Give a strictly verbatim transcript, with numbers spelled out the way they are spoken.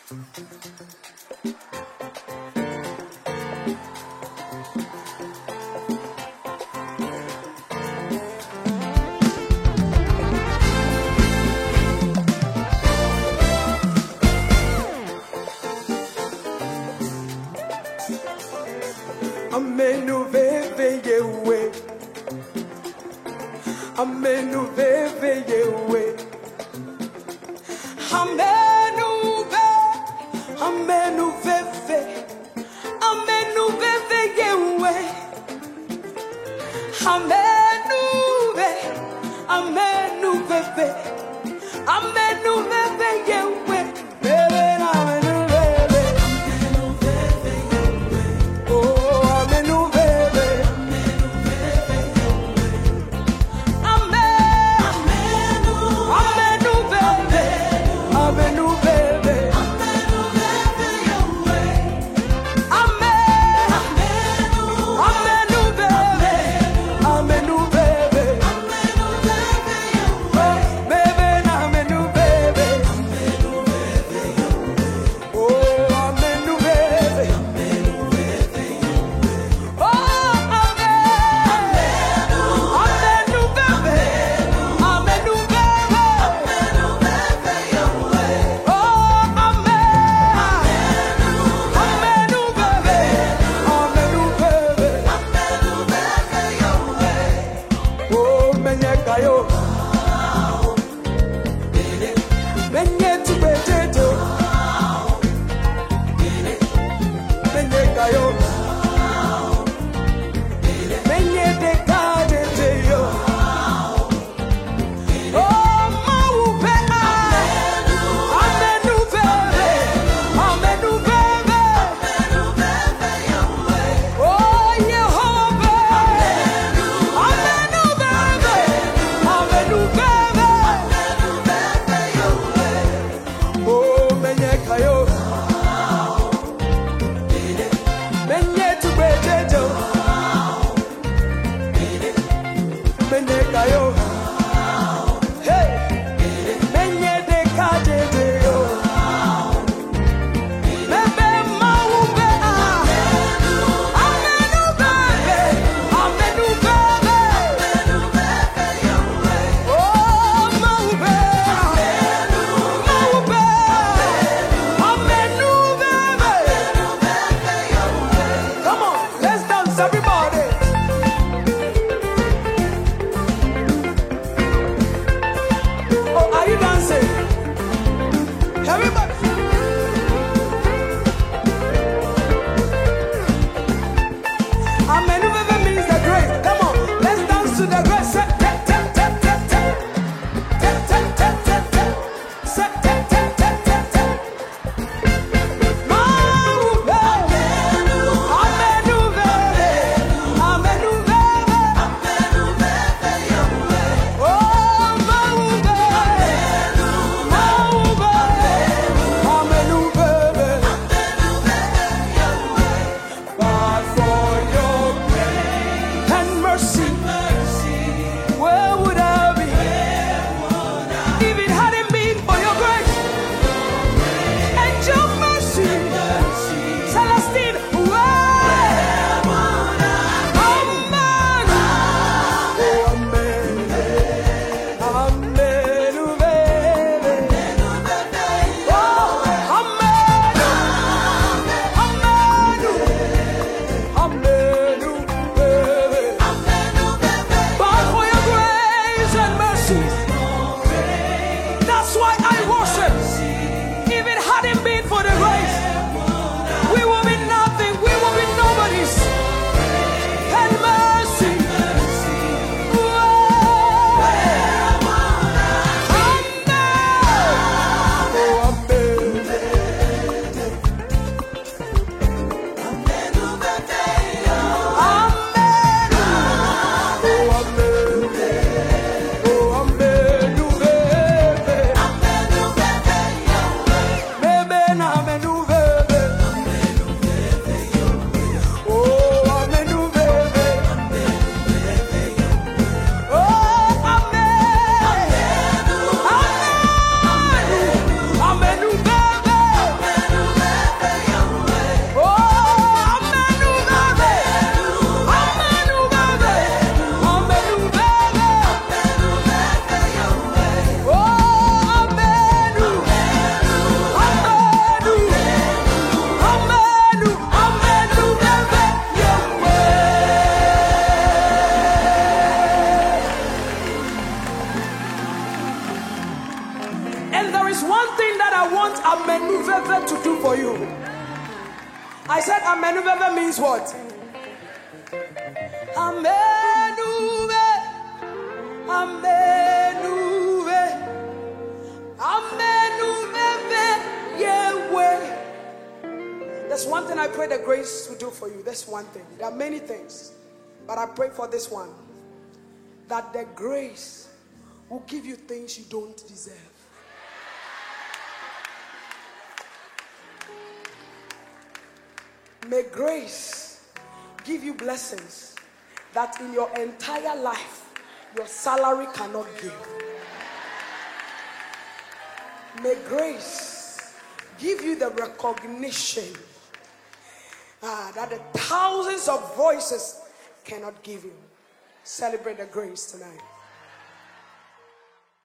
Amenu veve yewe, amenu veve yewe, amenu ve, amenu veve, amenu veve yewe, amenu ve, amenu veve, amenu veve yewe, bebe na amenu veve, amenu veve yewe, oh amenu veve, amen, amenu, amenu veve, amenu veve, amenu veve yewe, amen, amenu, amenu veve, amenu veve, amenu veve yewe, bebe na amenu veve, amenu veve yewe, oh amenu veve, amenu veve yewe, oh amen, amenu, amenu veve, amenu veve, amenu veve yewe, oh amen, amenu, amenu veve, amenu veve, amenu veve yewe, oh menyeka yo, menye tubeteto, menyeka yo, menye dekadete yo, oh maupe amenu, amenu veve, amenu veve, amenu veve yewe, oh Yehovah, amenu, amenu veve, amenu veve, amenu veve yewe, oh menyeka yo, menye tubeteto, menyeka yo, hey, menye dekadete yo, bebe maupe amenu, amenu veve, amenu veve, amenu veve yewe, oh maupe amenu, maupe amenu veve, amenu veve yewe. Come on, let's dance everybody. I want amenuveve to do for you. I said amenuveve means what? Amenuve, amenuve, amenuveve, Yahweh. There's one thing I pray the grace to do for you. That's one thing. There are many things, but I pray for this one, that the grace will give you things you don't deserve. May grace give you blessings that in your entire life your salary cannot give. May grace give you the recognition ah, that the thousands of voices cannot give you. Celebrate the grace tonight.